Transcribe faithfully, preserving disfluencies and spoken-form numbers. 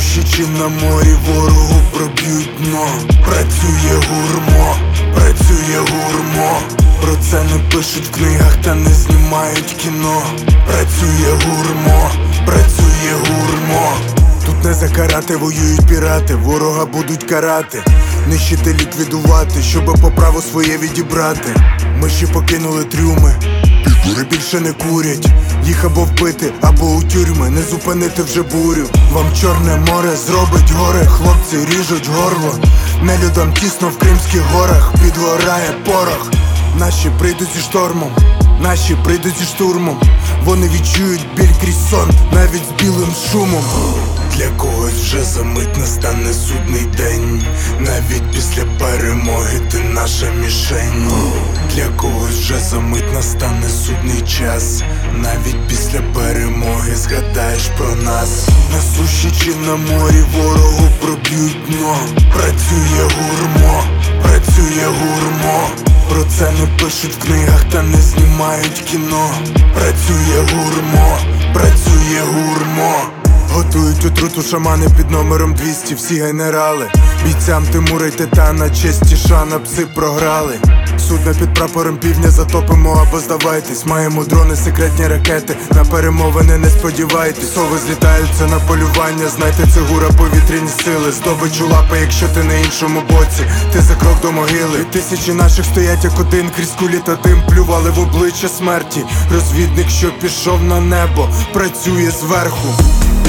суші чи на морі ворогу проб'ють дно. Працює гурмо, працює гурмо. Про це не пишуть в книгах та не знімають кіно. Працює гурмо, працює гурмо. Тут не закарати, воюють пірати, ворога будуть карати, нищити, ліквідувати, щоби по праву своє відібрати. Миші покинули трюми, підгори більше не курять. Їх або вбити, або у тюрми, не зупинити вже бурю. Вам Чорне море зробить гори, хлопці ріжуть горло. Нелюдам тісно в Кримських горах, підгорає порох. Наші прийдуть зі штормом, наші прийдуть зі штурмом. Вони відчують біль крізь сон, навіть з білим шумом. Для когось вже за мить настане судний день. Навіть після перемоги ти наша мішень. Для когось вже за мить настане судний час. Навіть після перемоги згадаєш про нас. На суші чи на морі ворогу проб'ють дно. Працює гурмо, працює гурмо. Про це не пишуть в книгах та не знімають кіно. Працює гурмо, працює гурмо. Готують отруту шамани під номером двісті, всі генерали. Бійцям Тимура й Титана, честь і шана, пси програли. Судна під прапором півдня затопимо або здавайтесь. Маємо дрони, секретні ракети, на перемовини не сподівайтесь. Сови злітаються на полювання, знайте, це гура повітряні сили. Здобич у лапи, якщо ти на іншому боці, ти за крок до могили. І тисячі наших стоять як один, крізь кулі та дим плювали в обличчя смерті. Розвідник, що пішов на небо, працює зверху.